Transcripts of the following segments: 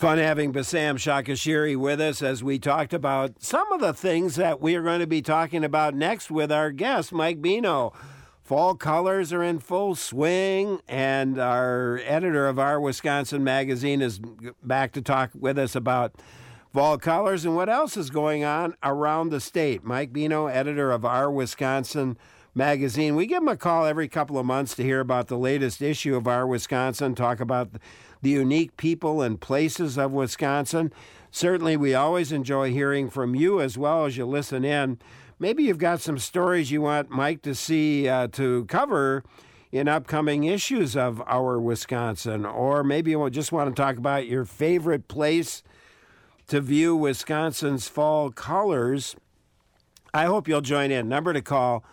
Fun having Bassam Shakashiri with us as we talked about some of the things that we are going to be talking about next with our guest, Mike Bino. Fall colors are in full swing, and our editor of Our Wisconsin magazine is back to talk with us about fall colors and what else is going on around the state. Mike Bino, editor of Our Wisconsin magazine. We give him a call every couple of months to hear about the latest issue of Our Wisconsin, talk about the unique people and places of Wisconsin. Certainly, we always enjoy hearing from you as well as you listen in. Maybe you've got some stories you want Mike to see to cover in upcoming issues of Our Wisconsin, or maybe you just want to talk about your favorite place to view Wisconsin's fall colors. I hope you'll join in. Number to call,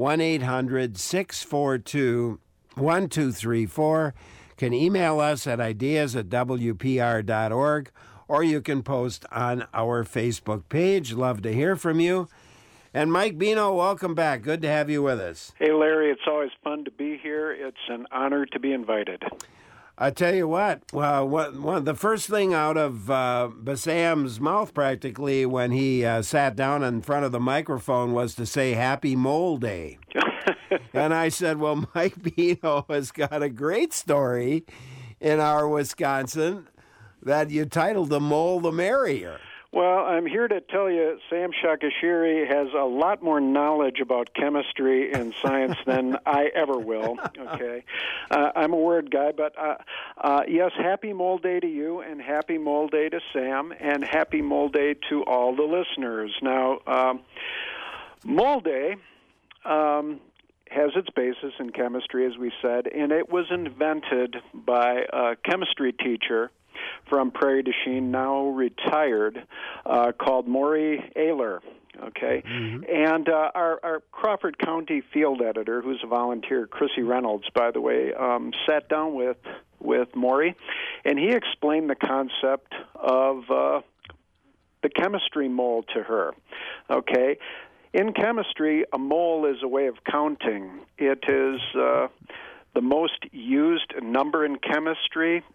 1-800-642-1234. Can email us at ideas@wpr.org, or you can post on our Facebook page. Love to hear from you. And Mike Bino, welcome back. Good to have you with us. Hey, Larry, it's always fun to be here. It's an honor to be invited. I tell you what, the first thing out of Bassam's mouth practically when he sat down in front of the microphone was to say Happy Mole Day. And I said, well, Mike Bino has got a great story in Our Wisconsin that you titled The Mole the Merrier. Well, I'm here to tell you Sam Shakashiri has a lot more knowledge about chemistry and science than I ever will, okay? I'm a word guy, but yes, happy Mole Day to you, and happy Mole Day to Sam, and happy Mole Day to all the listeners. Now, Mole Day has its basis in chemistry, as we said, and it was invented by a chemistry teacher from Prairie du Chien, now retired, called Maury Ayler. Okay, mm-hmm. And our Crawford County field editor, who's a volunteer, Chrissy Reynolds, by the way, sat down with Maury, and he explained the concept of the chemistry mole to her. Okay. In chemistry, a mole is a way of counting. It is the most used number in chemistry,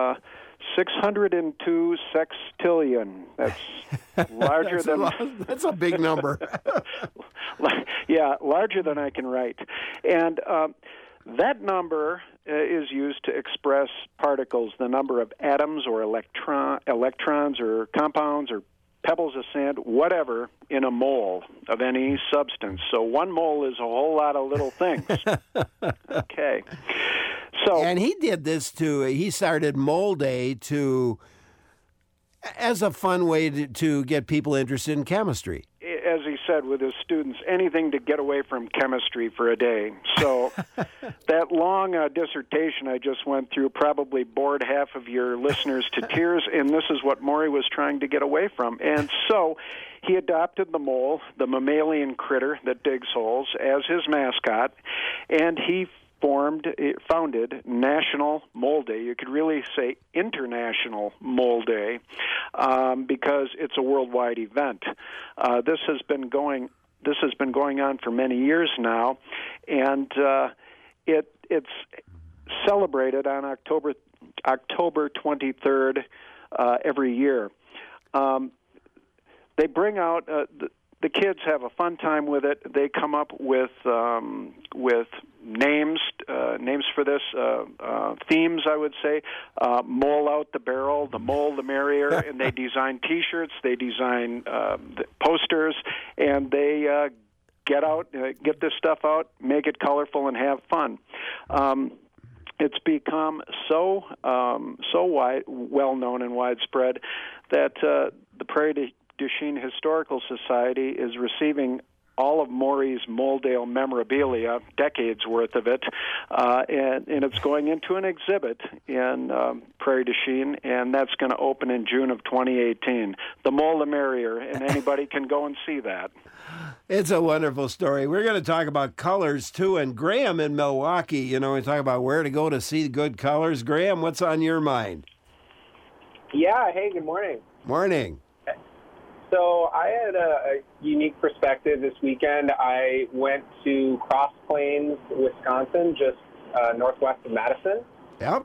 602 sextillion. That's larger That's a big number. Yeah, larger than I can write. And that number is used to express particles, the number of atoms or electrons or compounds or pebbles of sand, whatever, in a mole of any substance. So one mole is a whole lot of little things. Okay. So, and he did this he started Mole Day as a fun way to get people interested in chemistry. As he said with his students, anything to get away from chemistry for a day. So that long dissertation I just went through probably bored half of your listeners to tears, and this is what Maury was trying to get away from. And so he adopted the mole, the mammalian critter that digs holes, as his mascot, and he founded National Mole Day. You could really say International Mole Day because it's a worldwide event. This has been going on for many years now, and it's celebrated on October 23rd every year. They bring out the kids have a fun time with it. They come up with names for this, themes, I would say. Mole out the barrel, the mole the merrier, and they design T-shirts, they design posters, and they get this stuff out, make it colorful, and have fun. It's become so well known and widespread that the Prairie du Chien Historical Society is receiving all of Maury's Moledale memorabilia, decades worth of it, and it's going into an exhibit in Prairie du Chien, and that's going to open in June of 2018. The Mole the Merrier, and anybody can go and see that. It's a wonderful story. We're going to talk about colors, too, and Graham in Milwaukee, we talk about where to go to see good colors. Graham, what's on your mind? Yeah, hey, good morning. Morning. So I had a unique perspective this weekend. I went to Cross Plains, Wisconsin, just northwest of Madison. Yep.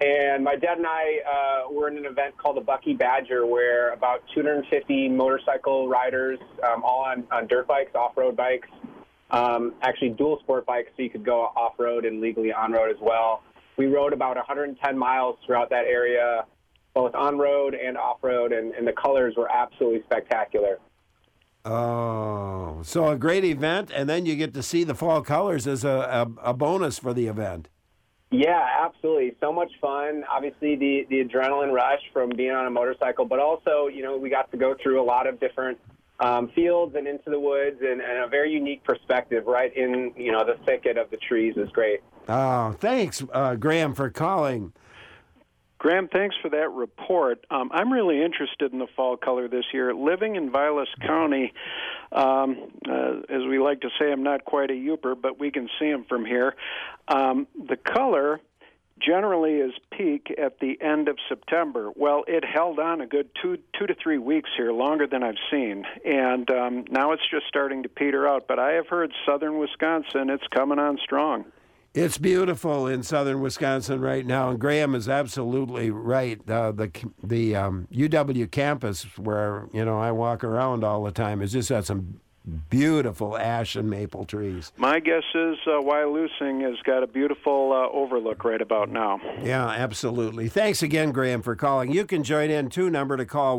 And my dad and I were in an event called the Bucky Badger, where about 250 motorcycle riders, all on dirt bikes, off-road bikes, actually dual sport bikes, so you could go off-road and legally on-road as well. We rode about 110 miles throughout that area, both on-road and off-road, and the colors were absolutely spectacular. Oh, so a great event, and then you get to see the fall colors as a bonus for the event. Yeah, absolutely. So much fun. Obviously, the adrenaline rush from being on a motorcycle, but also, we got to go through a lot of different fields and into the woods, and a very unique perspective right in, the thicket of the trees is great. Oh, thanks, Graham, for calling. Graham, thanks for that report. I'm really interested in the fall color this year. Living in Vilas County, as we like to say, I'm not quite a Yooper, but we can see them from here. The color generally is peak at the end of September. Well, it held on a good two to 3 weeks here, longer than I've seen. And now it's just starting to peter out. But I have heard southern Wisconsin, it's coming on strong. It's beautiful in southern Wisconsin right now, and Graham is absolutely right. The UW campus, where I walk around all the time, has just got some beautiful ash and maple trees. My guess is Wyalusing has got a beautiful overlook right about now. Yeah, absolutely. Thanks again, Graham, for calling. You can join in too. Number to call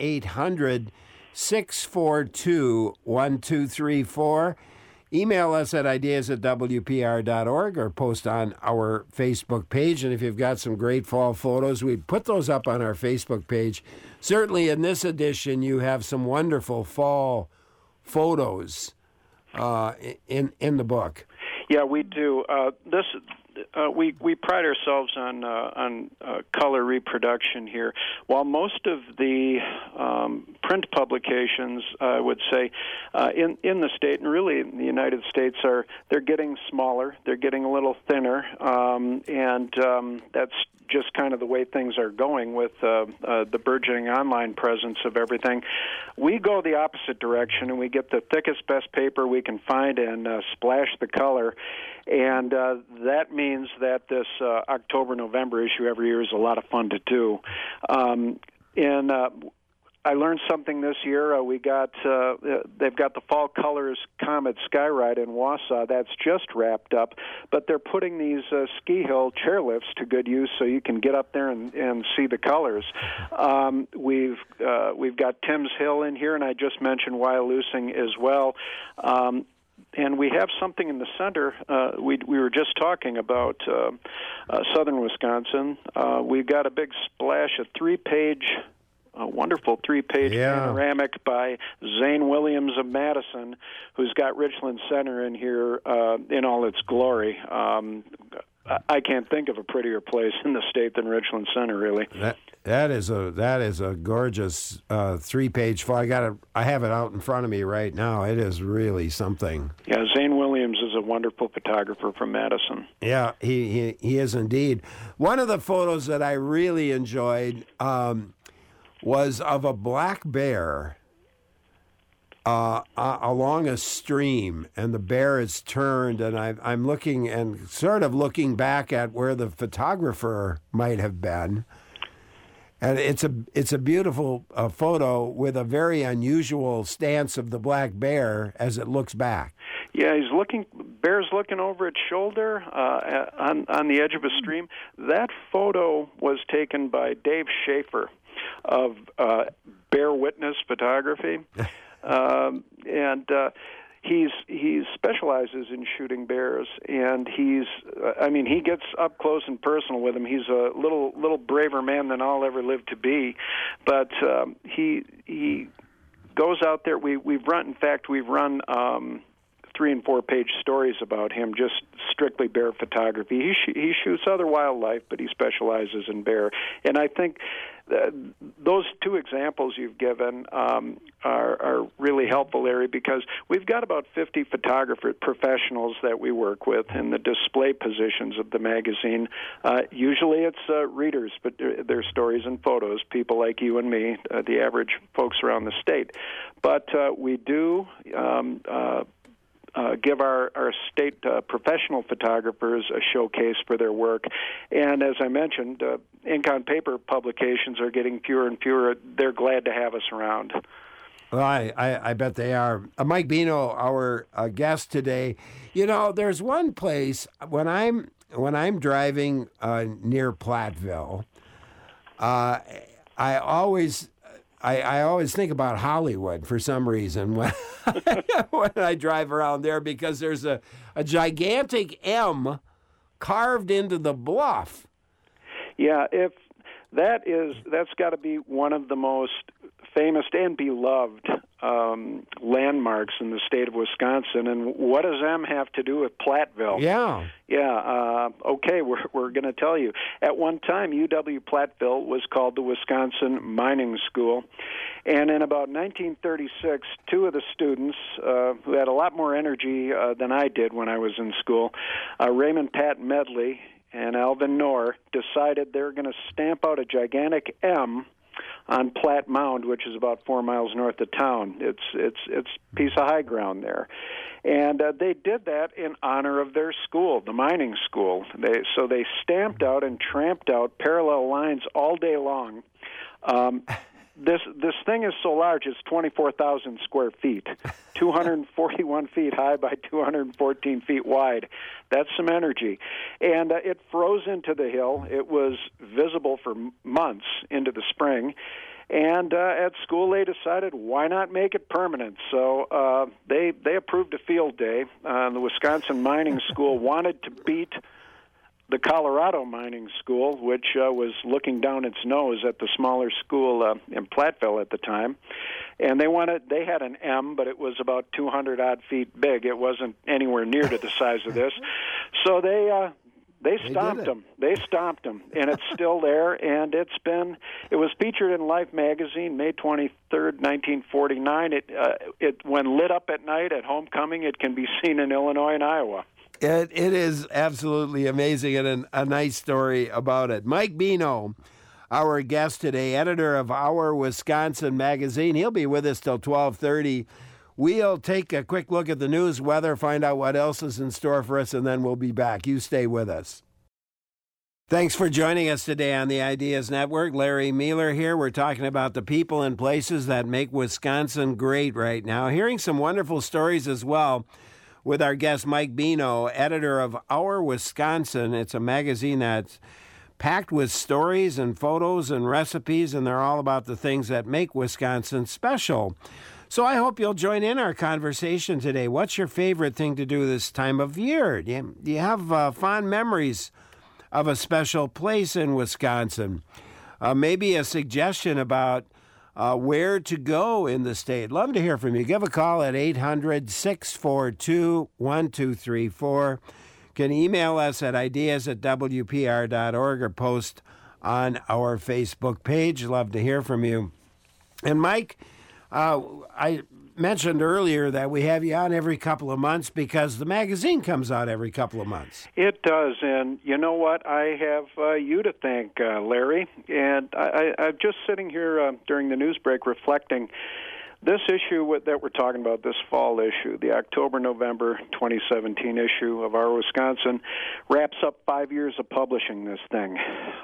1-800-642-1234. Email us at ideas@wpr.org or post on our Facebook page. And if you've got some great fall photos, we put those up on our Facebook page. Certainly in this edition, you have some wonderful fall photos in the book. Yeah, we do. We pride ourselves on color reproduction here. While most of the print publications, I would say, in the state and really in the United States, they're getting smaller. They're getting a little thinner, and that's just kind of the way things are going with the burgeoning online presence of everything. We go the opposite direction, and we get the thickest, best paper we can find and splash the color. And that means that this October-November issue every year is a lot of fun to do. I learned something this year. They've got the Fall Colors Comet Skyride in Wausau. That's just wrapped up, but they're putting these ski hill chairlifts to good use, so you can get up there and see the colors. We've got Timms Hill in here, and I just mentioned Wyalusing as well. And we have something in the center. We were just talking about southern Wisconsin. We've got a big splash, a wonderful three-page panoramic by Zane Williams of Madison, who's got Richland Center in here in all its glory. I can't think of a prettier place in the state than Richland Center, really. That is a gorgeous three-page photo. I have it out in front of me right now. It is really something. Yeah, Zane Williams is a wonderful photographer from Madison. Yeah, he is indeed. One of the photos that I really enjoyed was of a black bear along a stream, and the bear is turned, and I'm looking and sort of looking back at where the photographer might have been. And it's a beautiful photo with a very unusual stance of the black bear as it looks back. Yeah, bear's looking over its shoulder on the edge of a stream. That photo was taken by Dave Schaefer of Bear Witness Photography, and he specializes in shooting bears, and he gets up close and personal with them. He's a little braver man than I'll ever live to be, but he goes out there. We've run 3 and 4 page stories about him, just strictly bear photography. He shoots other wildlife, but he specializes in bear. And I think those two examples you've given are really helpful, Larry, because we've got about 50 photographer professionals that we work with in the display positions of the magazine. Usually it's readers, but they're stories and photos, people like you and me, the average folks around the state. But we do give our state professional photographers a showcase for their work. And as I mentioned, ink on paper publications are getting fewer and fewer. They're glad to have us around. Well, I bet they are. Mike Bino, our guest today. You know, there's one place when I'm driving near Platteville, I always think about Hollywood for some reason when when I drive around there, because there's a gigantic M carved into the bluff. Yeah, if that's got to be one of the most famous and beloved landmarks in the state of Wisconsin. And what does M have to do with Platteville? Yeah. Okay, we're going to tell you. At one time, UW-Platteville was called the Wisconsin Mining School. And in about 1936, two of the students who had a lot more energy than I did when I was in school, Raymond Pat Medley and Alvin Knorr, decided they were going to stamp out a gigantic M on Platt Mound, which is about 4 miles north of town. It's a piece of high ground there. And they did that in honor of their school, the mining school. So they stamped out and tramped out parallel lines all day long. This thing is so large, it's 24,000 square feet, 241 feet high by 214 feet wide. That's some energy. And it froze into the hill. It was visible for months into the spring. And at school, they decided, why not make it permanent? So they approved a field day. The Wisconsin Mining School wanted to beat the Colorado Mining School, which was looking down its nose at the smaller school in Platteville at the time. And they had an M, but it was about 200-odd feet big. It wasn't anywhere near to the size of this. So they stomped them. They stomped them, and it's still there. And it was featured in Life magazine May 23rd, 1949. It when lit up at night at homecoming, it can be seen in Illinois and Iowa. It is absolutely amazing, and a nice story about it. Mike Bino, our guest today, editor of Our Wisconsin magazine. He'll be with us till 12:30. We'll take a quick look at the news, weather, find out what else is in store for us, and then we'll be back. You stay with us. Thanks for joining us today on the Ideas Network. Larry Mueller here. We're talking about the people and places that make Wisconsin great right now. Hearing some wonderful stories as well with our guest, Mike Bino, editor of Our Wisconsin. It's a magazine that's packed with stories and photos and recipes, and they're all about the things that make Wisconsin special. So I hope you'll join in our conversation today. What's your favorite thing to do this time of year? Do you have fond memories of a special place in Wisconsin? Maybe a suggestion about where to go in the state. Love to hear from you. Give a call at 800-642-1234. Can email us at ideas@wpr.org or post on our Facebook page. Love to hear from you. And Mike, I mentioned earlier that we have you on every couple of months because the magazine comes out every couple of months. It does, and you know what? I have you to thank, Larry. And I'm just sitting here during the news break reflecting. This issue that we're talking about, this fall issue, the October-November 2017 issue of Our Wisconsin, wraps up 5 years of publishing this thing.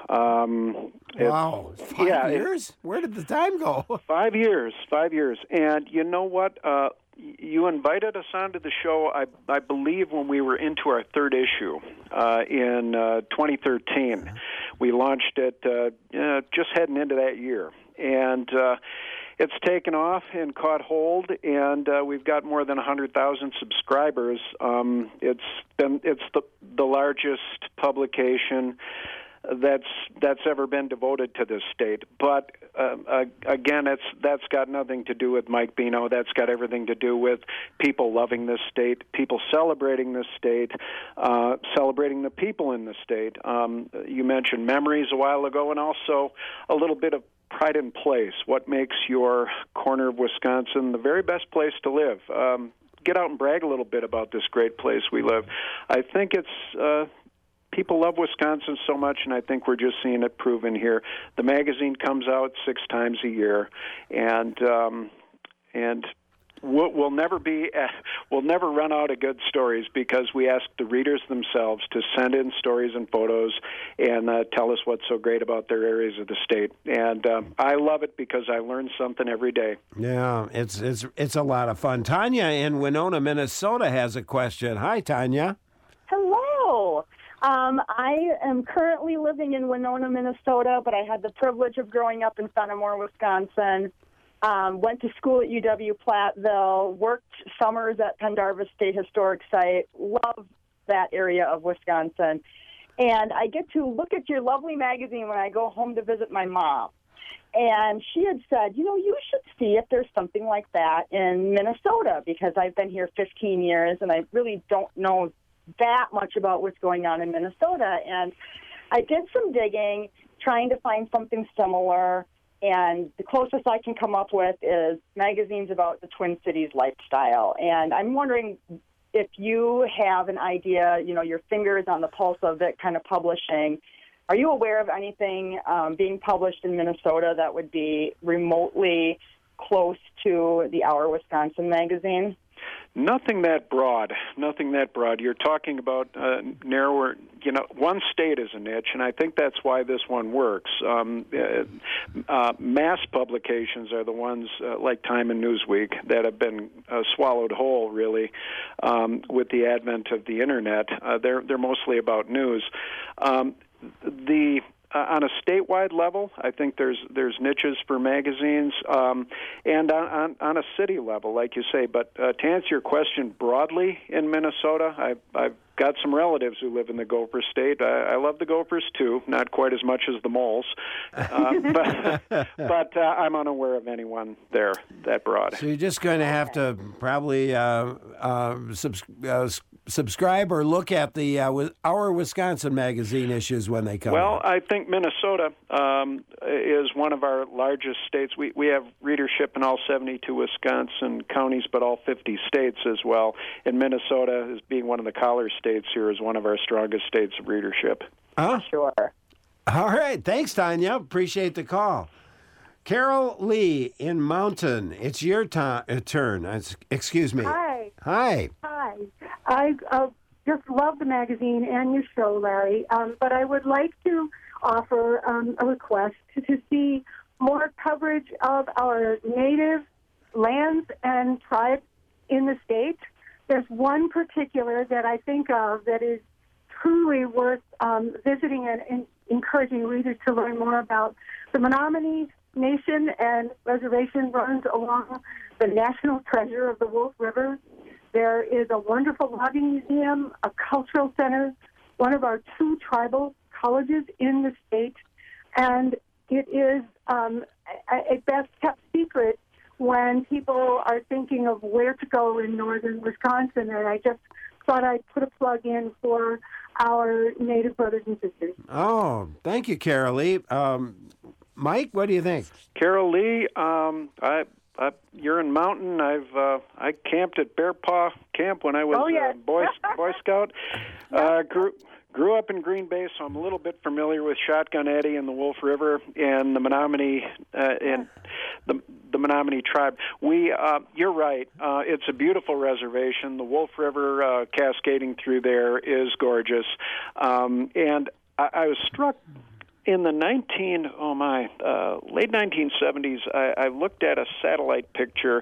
Wow, 5 years? Where did the time go? 5 years. And you know what? You invited us onto the show, I believe, when we were into our third issue in 2013. We launched it just heading into that year. And it's taken off and caught hold, and we've got more than 100,000 subscribers. It's the largest publication that's ever been devoted to this state. But again, that's got nothing to do with Mike Bino. That's got everything to do with people loving this state, people celebrating this state, celebrating the people in the state. You mentioned memories a while ago, and also a little bit of pride in place. What makes your corner of Wisconsin the very best place to live? Get out and brag a little bit about this great place we live. I think it's people love Wisconsin so much, and I think we're just seeing it proven here. The magazine comes out 6 times a year, and we'll never run out of good stories because we ask the readers themselves to send in stories and photos and tell us what's so great about their areas of the state. And I love it because I learn something every day. Yeah, it's a lot of fun. Tanya in Winona, Minnesota has a question. Hi, Tanya. Hello. I am currently living in Winona, Minnesota, but I had the privilege of growing up in Fenimore, Wisconsin. Went to school at UW-Platteville, worked summers at Pendarvis State Historic Site, love that area of Wisconsin. And I get to look at your lovely magazine when I go home to visit my mom. And she had said, you should see if there's something like that in Minnesota, because I've been here 15 years and I really don't know that much about what's going on in Minnesota. And I did some digging, trying to find something similar, and the closest I can come up with is magazines about the Twin Cities lifestyle. And I'm wondering if you have an idea, your fingers on the pulse of that kind of publishing. Are you aware of anything being published in Minnesota that would be remotely close to the Our Wisconsin magazine? Nothing that broad. You're talking about narrower, one state is a niche, and I think that's why this one works. Mass publications are the ones like Time and Newsweek that have been swallowed whole, really, with the advent of the Internet. They're mostly about news. On a statewide level, I think there's niches for magazines, and on a city level, like you say. But to answer your question broadly, in Minnesota, I've got some relatives who live in the Gopher State. I love the Gophers too, not quite as much as the Moles, but I'm unaware of anyone there that broad. So you're just going to have to probably subscribe or look at the Our Wisconsin magazine issues when they come. Well, I think Minnesota is one of our largest states. We have readership in all 72 Wisconsin counties, but all 50 states as well. And Minnesota, as being one of the collar states here, is one of our strongest states of readership. Sure. All right. Thanks, Tanya. Appreciate the call. Carol Lee in Mountain, it's your turn. Excuse me. Hi. Hi. I just love the magazine and your show, Larry, but I would like to offer a request to see more coverage of our native lands and tribes in the state. There's one particular that I think of that is truly worth visiting and encouraging readers to learn more about. The Menominee Nation and Reservation runs along the national treasure of the Wolf River. There is a wonderful logging museum, a cultural center, one of our 2 tribal colleges in the state, and it is a best-kept secret when people are thinking of where to go in northern Wisconsin, and I just thought I'd put a plug in for our Native brothers and sisters. Oh, thank you, Carol Lee. Mike, what do you think? Carol Lee, you're in Mountain. I camped at Bear Paw Camp when I was Boy Scout. Grew up in Green Bay, so I'm a little bit familiar with Shotgun Eddy and the Wolf River and the Menominee and the Menominee tribe. You're right. It's a beautiful reservation. The Wolf River cascading through there is gorgeous, and I was struck. In the late 1970s, I looked at a satellite picture.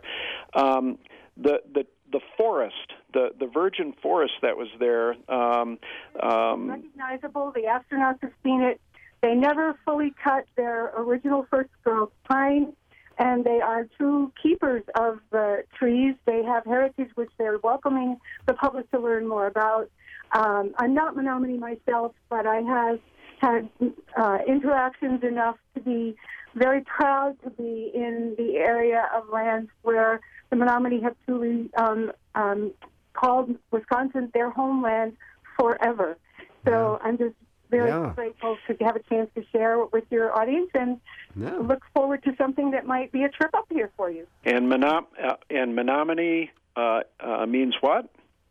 The forest, the virgin forest that was there. Recognizable. The astronauts have seen it. They never fully cut their original first growth pine, and they are true keepers of the trees. They have heritage which they're welcoming the public to learn more about. I'm not Menominee myself, but I have had interactions enough to be very proud to be in the area of lands where the Menominee have truly called Wisconsin their homeland forever. So I'm just very grateful to have a chance to share with your audience, and look forward to something that might be a trip up here for you. And Menominee means what?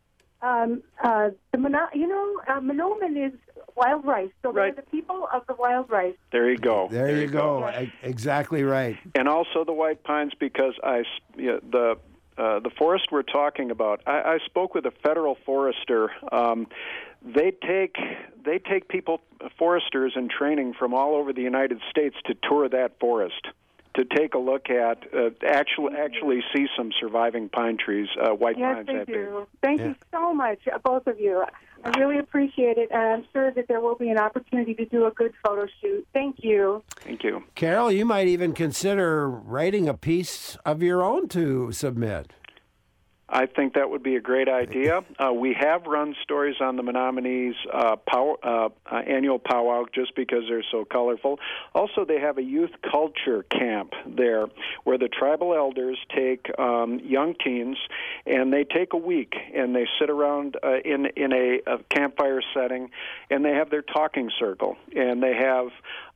Menomin is wild rice. So they're the people of the wild rice. There you go. There you go. Exactly right. And also the white pines, because the forest we're talking about, I spoke with a federal forester. They take people, foresters in training from all over the United States to tour that forest, to take a look at, actually see some surviving pine trees, white pines. Yes, they do. Thank you so much, both of you. I really appreciate it, and I'm sure that there will be an opportunity to do a good photo shoot. Thank you. Thank you. Carol, you might even consider writing a piece of your own to submit. I think that would be a great idea. We have run stories on the Menominee's annual powwow just because they're so colorful. Also, they have a youth culture camp there where the tribal elders take young teens, and they take a week, and they sit around in a campfire setting, and they have their talking circle, and they have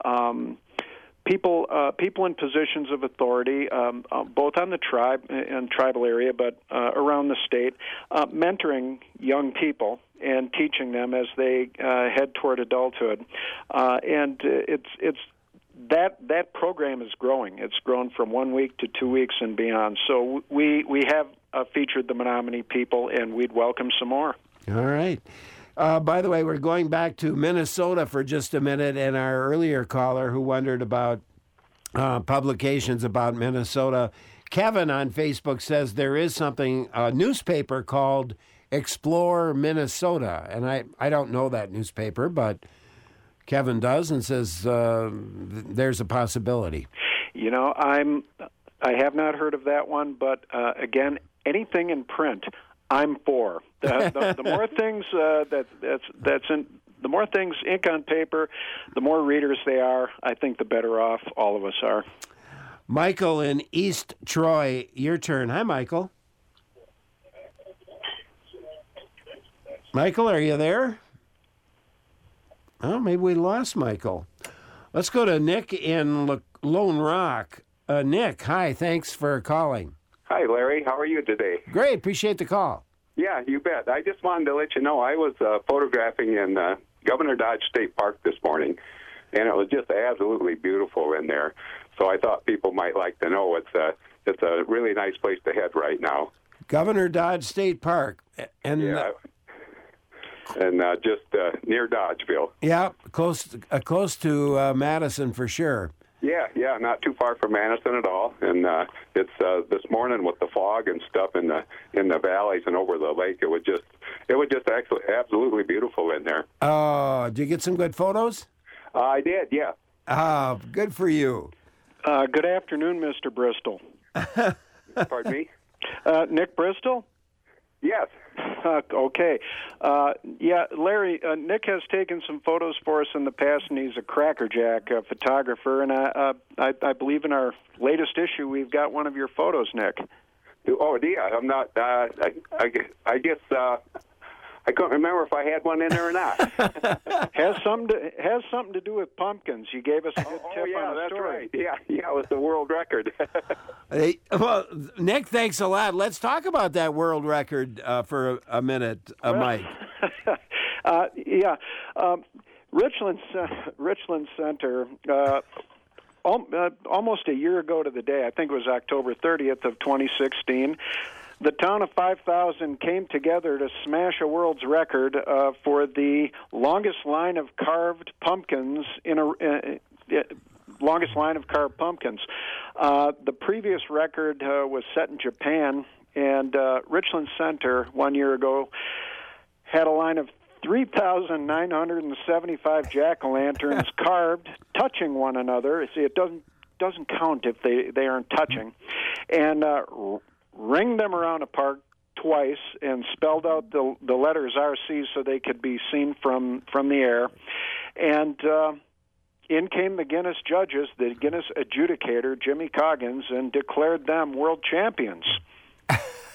people in positions of authority, both on the tribe and tribal area, but around the state, mentoring young people and teaching them as they head toward adulthood. And it's that program is growing. It's grown from 1 week to 2 weeks and beyond. So we have featured the Menominee people, and we'd welcome some more. All right. By the way, we're going back to Minnesota for just a minute, and our earlier caller who wondered about publications about Minnesota, Kevin on Facebook says there is something, a newspaper called Explore Minnesota, and I don't know that newspaper, but Kevin does and says there's a possibility. You know, I have not heard of that one, but again, anything in print, I'm for. The more things the more things ink on paper, the more readers they are. I think the better off all of us are. Michael in East Troy, your turn. Hi, Michael. Michael, are you there? Oh, maybe we lost Michael. Let's go to Nick in Lone Rock. Nick, hi. Thanks for calling. Hi, Larry. How are you today? Great. Appreciate the call. Yeah, you bet. I just wanted to let you know I was photographing in Governor Dodge State Park this morning, and it was just absolutely beautiful in there. So I thought people might like to know it's a really nice place to head right now. Governor Dodge State Park. And yeah. And just near Dodgeville. Yeah, close to Madison for sure. Yeah, not too far from Madison at all. And it's this morning with the fog and stuff in the valleys and over the lake. It was just actually absolutely beautiful in there. Oh, did you get some good photos? I did, yeah. Oh, good for you. Good afternoon, Mr. Bristol. Pardon me? Nick Bristol? Yes. Okay. Yeah, Larry, Nick has taken some photos for us in the past, and he's a crackerjack photographer. And I believe in our latest issue we've got one of your photos, Nick. Oh, yeah. I'm not. I guess I couldn't remember if I had one in there or not. has something to do with pumpkins. You gave us a good tip on the that's story. Right. Yeah, it was the world record. Well, Nick, thanks a lot. Let's talk about that world record for a minute, Mike. Yeah, Richland Center. Almost a year ago to the day, I think it was October 30th of 2016. The town of 5,000 came together to smash a world's record for the longest line of carved pumpkins longest line of carved pumpkins. The previous record was set in Japan, and Richland Center 1 year ago had a line of 3,975 jack-o'-lanterns carved, touching one another. See, it doesn't count if they aren't touching, and ringed them around a park twice and spelled out the letters RC so they could be seen from the air. And in came the Guinness judges, the Guinness adjudicator, Jimmy Coggins, and declared them world champions.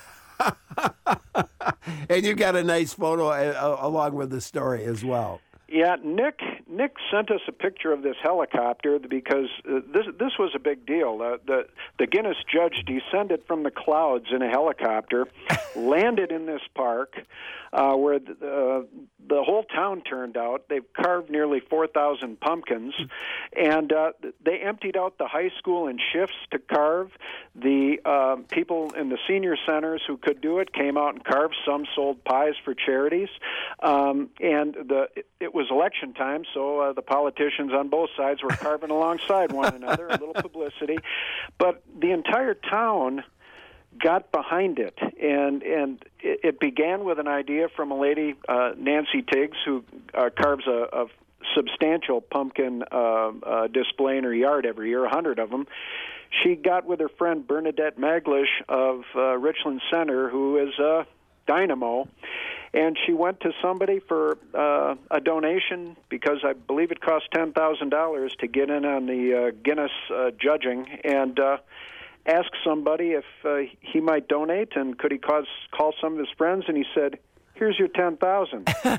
And you got a nice photo along with the story as well. Yeah, Nick sent us a picture of this helicopter because this was a big deal. The Guinness judge descended from the clouds in a helicopter, landed in this park where the whole town turned out. They've carved nearly 4,000 pumpkins, and they emptied out the high school in shifts to carve. The people in the senior centers who could do it came out and carved. Some sold pies for charities, and it was election time, so the politicians on both sides were carving alongside one another, a little publicity. But the entire town got behind it, and it began with an idea from a lady, Nancy Tiggs, who carves a substantial pumpkin display in her yard every year, 100 of them. She got with her friend Bernadette Maglish of Richland Center, who is a dynamo, and she went to somebody for a donation because I believe it cost $10,000 to get in on the Guinness judging, and asked somebody if he might donate and could he call some of his friends, and he said, "Here's your $10,000."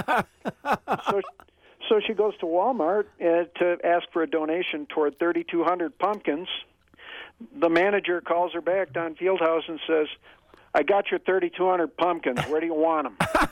So she goes to Walmart to ask for a donation toward 3,200 pumpkins. The manager calls her back, Don Fieldhouse, and says, "I got your 3,200 pumpkins. Where do you want them?"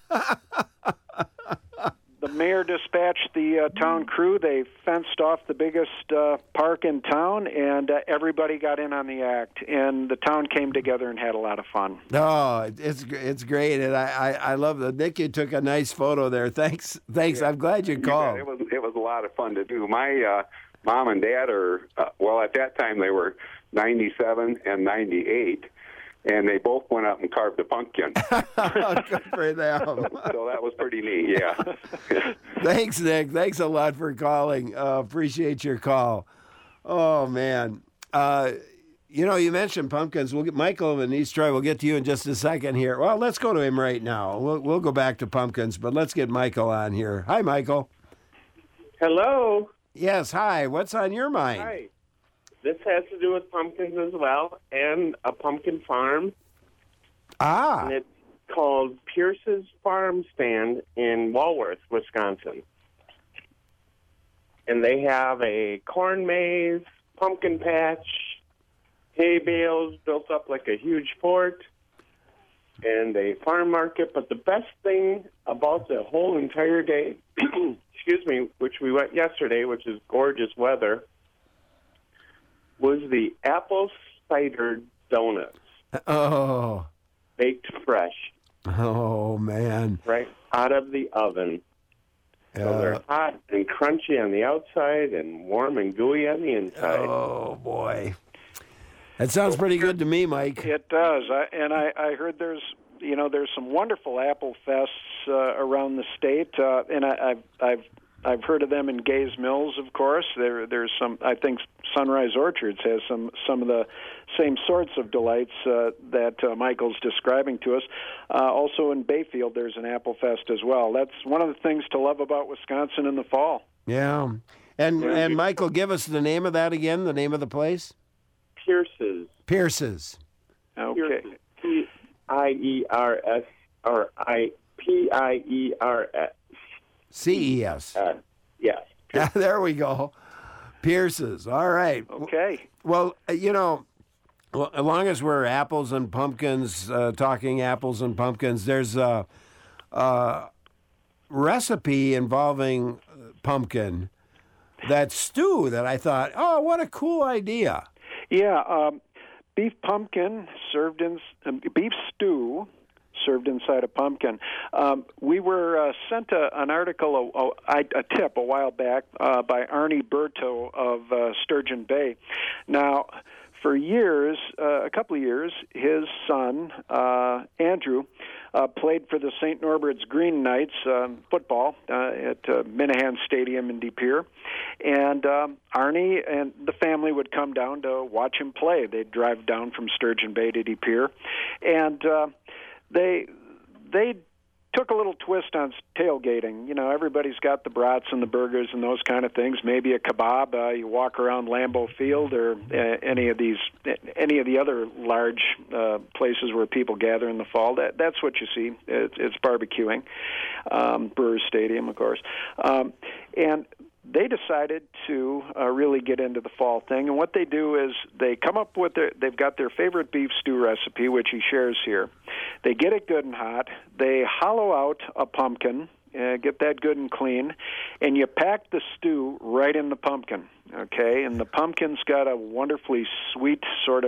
The mayor dispatched the town crew. They fenced off the biggest park in town, and everybody got in on the act. And the town came together and had a lot of fun. Oh, it's great, and I love that. Nick, you took a nice photo there. Thanks. Yeah. I'm glad you called. It was a lot of fun to do. My mom and dad are at that time they were 97 and 98. And they both went up and carved a pumpkin. Good for them. So that was pretty neat, yeah. Thanks, Nick. Thanks a lot for calling. Appreciate your call. Oh, man. You mentioned pumpkins. We'll get Michael in East Troy. We'll get to you in just a second here. Well, let's go to him right now. We'll go back to pumpkins, but let's get Michael on here. Hi, Michael. Hello. Yes, hi. What's on your mind? Hi. This has to do with pumpkins as well, and a pumpkin farm. Ah. And it's called Pierce's Farm Stand in Walworth, Wisconsin. And they have a corn maze, pumpkin patch, hay bales built up like a huge fort, and a farm market. But the best thing about the whole entire day, which we went yesterday, which is gorgeous weather, was the apple cider donuts. Oh. Baked fresh. Oh, man. Right out of the oven. So they're hot and crunchy on the outside and warm and gooey on the inside. Oh, boy. That sounds pretty good to me, Mike. It does. I heard there's some wonderful apple fests around the state, and I've heard of them in Gays Mills, of course. There's some. I think Sunrise Orchards has some of the same sorts of delights that Michael's describing to us. Also in Bayfield, there's an Apple Fest as well. That's one of the things to love about Wisconsin in the fall. Yeah, and Michael, give us the name of that again. The name of the place? Pierce's. Pierce's. Okay. P-I-E-R-S or P-I-E-R-S. CES. Yes. There we go. Pierce's. All right. Okay. Well, as long as we're apples and pumpkins, talking apples and pumpkins, there's a recipe involving pumpkin, that stew that I thought, oh, what a cool idea. Yeah. Beef pumpkin served in beef stew served inside a pumpkin. We were sent an article, a tip a while back by Arnie Berto of Sturgeon Bay. Now, for years, a couple of years, his son, Andrew, played for the St. Norbert's Green Knights football at Minahan Stadium in De Pere. And Arnie and the family would come down to watch him play. They'd drive down from Sturgeon Bay to De Pere. And they took a little twist on tailgating. You know, everybody's got the brats and the burgers and those kind of things. Maybe a kebab. You walk around Lambeau Field or any of the other large places where people gather in the fall. That's what you see. It's barbecuing. Brewers Stadium, of course, and they decided to really get into the fall thing. And what they do is they come up with they've got their favorite beef stew recipe, which he shares here. They get it good and hot. They hollow out a pumpkin, get that good and clean, and you pack the stew right in the pumpkin, okay? And the pumpkin's got a wonderfully sweet sort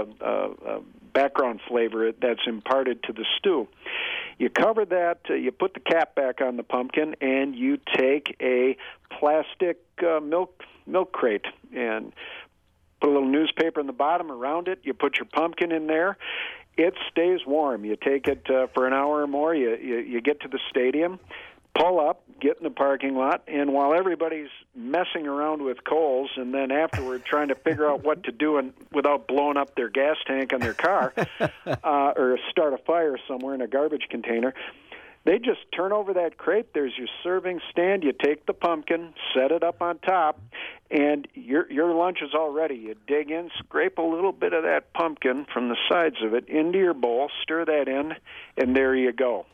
of background flavor that's imparted to the stew. You cover that, you put the cap back on the pumpkin, and you take a plastic milk crate and put a little newspaper in the bottom around it. You put your pumpkin in there. It stays warm. You take it for an hour or more. You get to the stadium, pull up, get in the parking lot, and while everybody's messing around with coals and then afterward trying to figure out what to do without blowing up their gas tank on their car or start a fire somewhere in a garbage container, they just turn over that crate. There's your serving stand. You take the pumpkin, set it up on top, and your lunch is all ready. You dig in, scrape a little bit of that pumpkin from the sides of it into your bowl, stir that in, and there you go.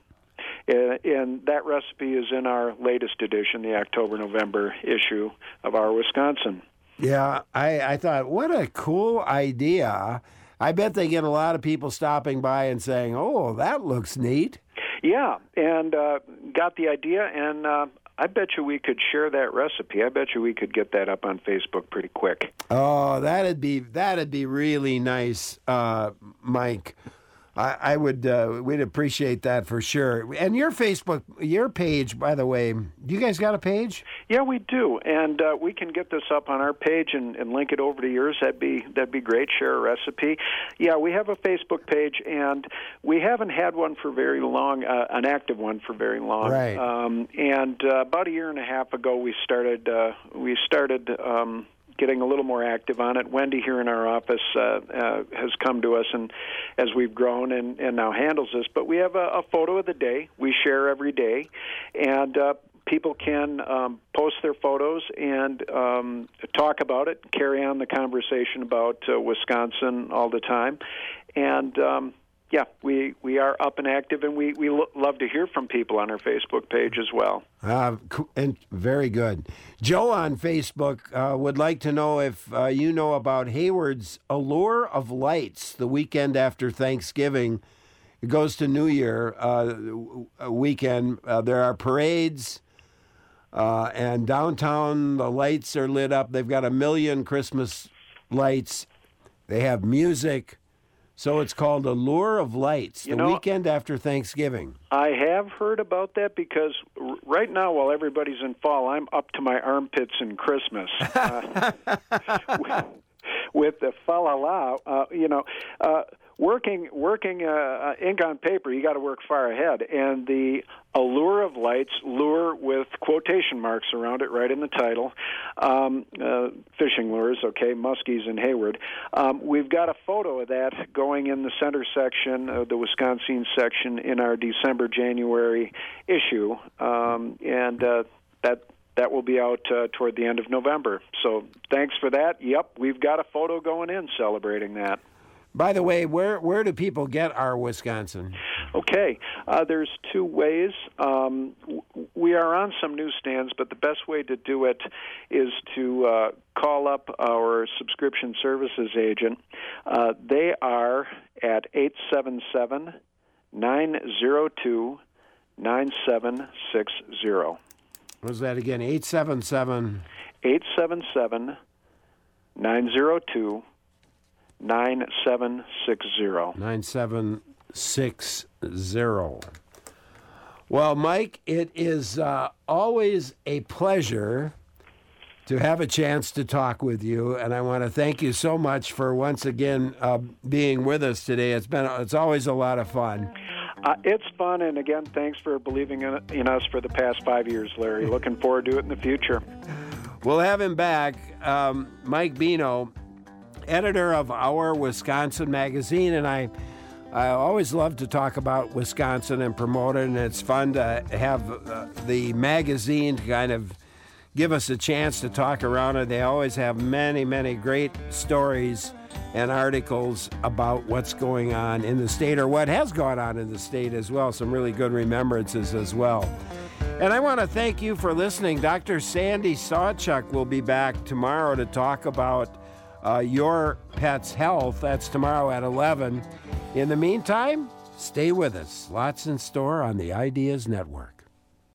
And that recipe is in our latest edition, the October-November issue of Our Wisconsin. Yeah, I thought, what a cool idea. I bet they get a lot of people stopping by and saying, oh, that looks neat. Yeah, and got the idea, and I bet you we could share that recipe. I bet you we could get that up on Facebook pretty quick. Oh, that'd be really nice, Mike. I would we'd appreciate that for sure. And your page, by the way, do you guys got a page? Yeah, we do, and we can get this up on our page and link it over to yours. That'd be great. Share a recipe. Yeah, we have a Facebook page, and we haven't had one for very long, an active one for very long. Right. And about a year and a half ago, we started getting a little more active on it. Wendy here in our office has come to us and as we've grown and now handles this. But we have a photo of the day we share every day, and people can post their photos and talk about it, carry on the conversation about Wisconsin all the time. And yeah, we are up and active, and we love to hear from people on our Facebook page as well. And very good. Joe on Facebook would like to know if you know about Hayward's Allure of Lights the weekend after Thanksgiving. It goes to New Year weekend. There are parades, and downtown the lights are lit up. They've got 1 million Christmas lights. They have music. So it's called Allure of Lights, the weekend after Thanksgiving. I have heard about that because right now, while everybody's in fall, I'm up to my armpits in Christmas. With the fa-la-la, working ink on paper, you got to work far ahead. And the Allure of Lights, lure with quotation marks around it right in the title, fishing lures, okay, muskies in Hayward. We've got a photo of that going in the center section, the Wisconsin section, in our December-January issue, and that will be out toward the end of November. So thanks for that. Yep, we've got a photo going in celebrating that. By the way, where do people get Our Wisconsin? Okay, there's two ways. We are on some newsstands, but the best way to do it is to call up our subscription services agent. They are at 877-902-9760. What was that again? 877? 877-902-9760. 9760. Well, Mike, it is always a pleasure to have a chance to talk with you, and I want to thank you so much for once again being with us today. It's always a lot of fun. It's fun, and again, thanks for believing in us for the past 5 years, Larry. Looking forward to it in the future. We'll have him back. Mike Bino, editor of Our Wisconsin magazine, and I I always love to talk about Wisconsin and promote it, and it's fun to have the magazine to kind of give us a chance to talk around it. They always have many, many great stories and articles about what's going on in the state or what has gone on in the state as well. Some really good remembrances as well. And I want to thank you for listening. Dr. Sandy Sawchuk will be back tomorrow to talk about your pet's health. That's tomorrow at 11. In the meantime, stay with us. Lots in store on the Ideas Network.